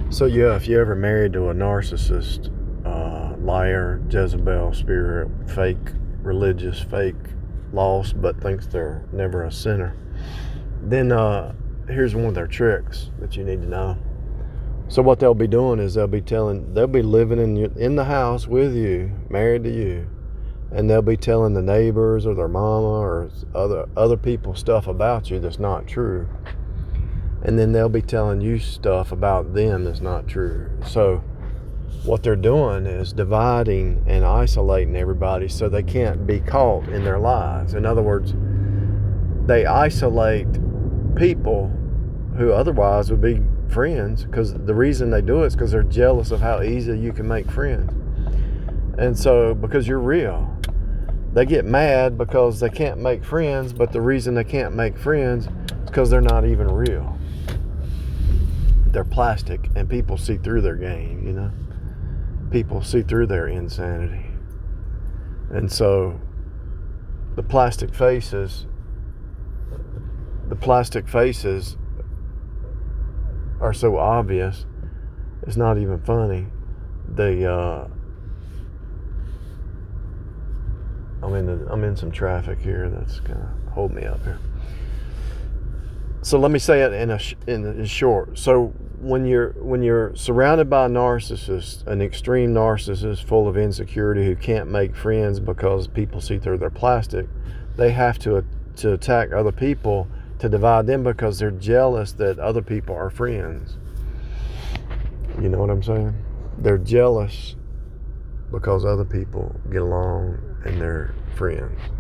So yeah, if you ever married to a narcissist, liar, Jezebel spirit, fake religious, fake lost, but thinks they're never a sinner, then here's one of their tricks that you need to know. So what they'll be doing is they'll be living in the house with you, married to you, and they'll be telling the neighbors or their mama or other people stuff about you that's not true. And then they'll be telling you stuff about them that's not true. So what they're doing is dividing and isolating everybody so they can't be caught in their lies. In other words, they isolate people who otherwise would be friends, because the reason they do it is because they're jealous of how easy you can make friends. And so because you're real, they get mad because they can't make friends, but the reason they can't make friends is because they're not even real. They're plastic, and people see through their game, People see through their insanity. And so the plastic faces are so obvious, it's not even funny. I'm in some traffic here that's gonna hold me up here. So let me say it in short. So when you're surrounded by a narcissist, an extreme narcissist full of insecurity who can't make friends because people see through their plastic, they have to attack other people to divide them because they're jealous that other people are friends. You know what I'm saying? They're jealous because other people get along and they're friends.